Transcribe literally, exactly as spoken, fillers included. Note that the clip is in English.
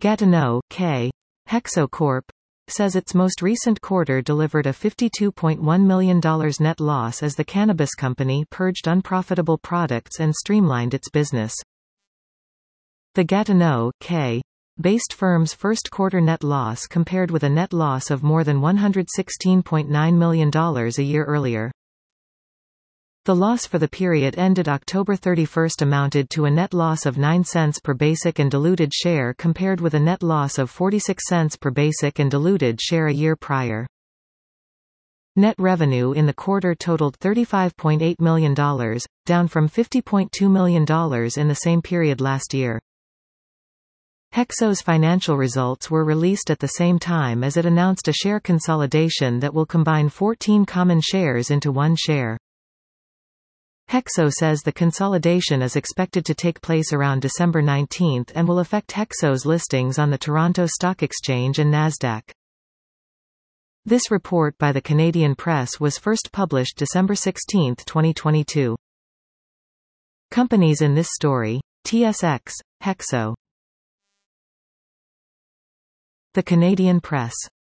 Gatineau, K. Hexo Corp says its most recent quarter delivered a fifty-two point one million dollars net loss as the cannabis company purged unprofitable products and streamlined its business. The Gatineau, K. based firm's first quarter net loss compared with a net loss of more than one hundred sixteen point nine million dollars a year earlier. The loss for the period ended October thirty-first amounted to a net loss of nine cents per basic and diluted share compared with a net loss of forty-six cents per basic and diluted share a year prior. Net revenue in the quarter totaled thirty-five point eight million dollars, down from fifty point two million dollars in the same period last year. Hexo's financial results were released at the same time as it announced a share consolidation that will combine fourteen common shares into one share. Hexo says the consolidation is expected to take place around December nineteenth and will affect Hexo's listings on the Toronto Stock Exchange and Nasdaq. This report by the Canadian Press was first published December sixteenth, twenty twenty-two. Companies in this story: T S X, Hexo. The Canadian Press.